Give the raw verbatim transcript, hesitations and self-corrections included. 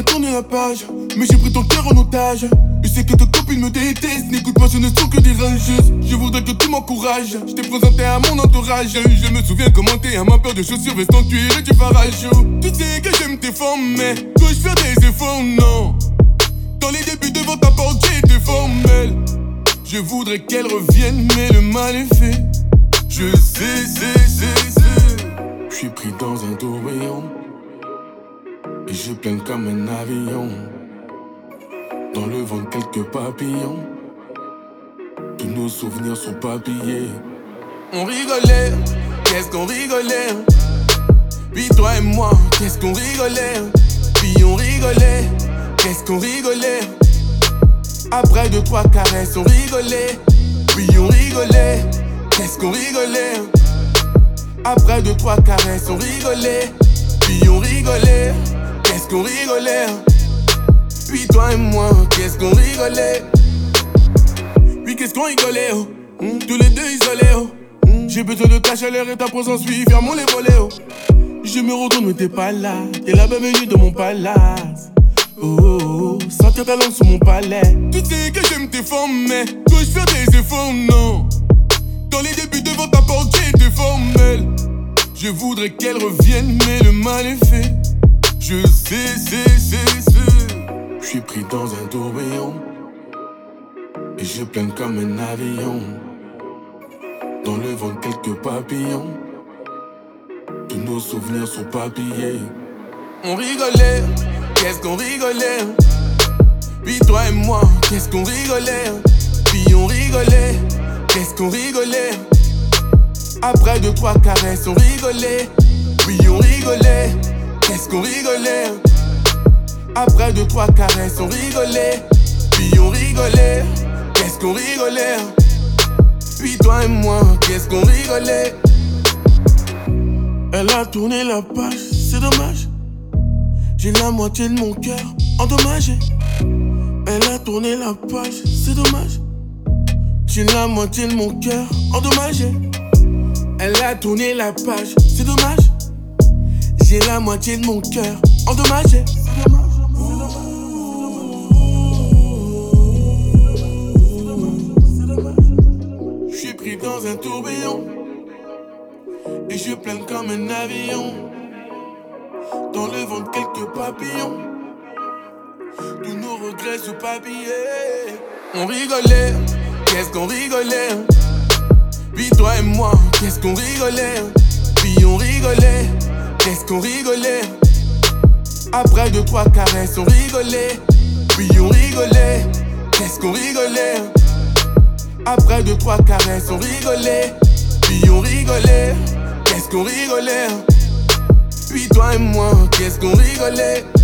voudrais tourner la page, mais j'ai pris ton cœur en otage. Je sais que tes copines me détestent, n'écoute pas, ce ne sont que des rageuses. Je voudrais que tu m'encourages, je t'ai présenté à mon entourage. Je me souviens comment t'es à ma paire de chaussures, veste en cuir et du farageux. Tu sais que j'aime tes formes, mais dois-je faire des efforts? Non. Dans les débuts devant ta porte, j'ai été formel. Je voudrais qu'elle revienne, mais le mal est fait. Je sais, sais, sais, sais. Je suis pris dans un tourbillon et je plane comme un avion. Dans le vent quelques papillons, tous nos souvenirs sont papillés. On rigolait, qu'est-ce qu'on rigolait. Puis toi et moi, qu'est-ce qu'on rigolait. Puis on rigolait, qu'est-ce qu'on rigolait. Après deux, trois caresses, on rigolait. Puis on rigolait, qu'est-ce qu'on rigolait. Après deux, trois caresses, on rigolait. Puis on rigolait, qu'est-ce qu'on rigolait. Puis toi et moi, qu'est-ce qu'on rigolait. Puis qu'est-ce qu'on rigolait, oh. mmh, tous les deux isolés, oh. mmh, J'ai besoin de ta chaleur et ta présence, oui, fermons les volets, oh. Je me retourne mais t'es pas là. T'es la bienvenue dans mon palace. Oh, oh, oh, sentir ta langue sous mon palais. Tu sais que j'aime tes formes, mais dois-je faire des efforts? Non. Dans les débuts devant ta porte, j'ai été formel. Je voudrais qu'elle revienne, mais le mal est fait. Je sais, sais, sais, sais. Je suis pris dans un tourbillon et je plane comme un avion. Dans le vent quelques papillons, tous nos souvenirs sont papillés. On rigolait, qu'est-ce qu'on rigolait. Puis toi et moi, qu'est-ce qu'on rigolait. Puis on rigolait, qu'est-ce qu'on rigolait. Après deux, trois caresses, on rigolait. Puis on rigolait, qu'est-ce qu'on rigolait. Après deux, trois caresses, on rigolait. Puis on rigolait, qu'est-ce qu'on rigolait. Puis toi et moi, qu'est-ce qu'on rigolait. Elle a tourné la page, c'est dommage. J'ai la moitié de mon cœur endommagé. Elle a tourné la page, c'est dommage. J'ai la moitié de mon cœur endommagé. Elle a tourné la page, c'est dommage. J'ai la moitié de mon cœur endommagé. C'est dommage. Je suis pris dans un tourbillon et je plane comme un avion. Dans le ventre quelques papillons, tous nos regrets sous papillés. On rigolait, qu'est-ce qu'on rigolait. Puis toi et moi, qu'est-ce qu'on rigolait. Puis on rigolait, qu'est-ce qu'on rigolait. Après deux, trois caresses, on rigolait. Puis on rigolait, qu'est-ce qu'on rigolait. Après deux, trois caresses, on rigolait. Puis on rigolait, qu'est-ce qu'on rigolait. Puis toi et moi, qu'est-ce qu'on rigolait.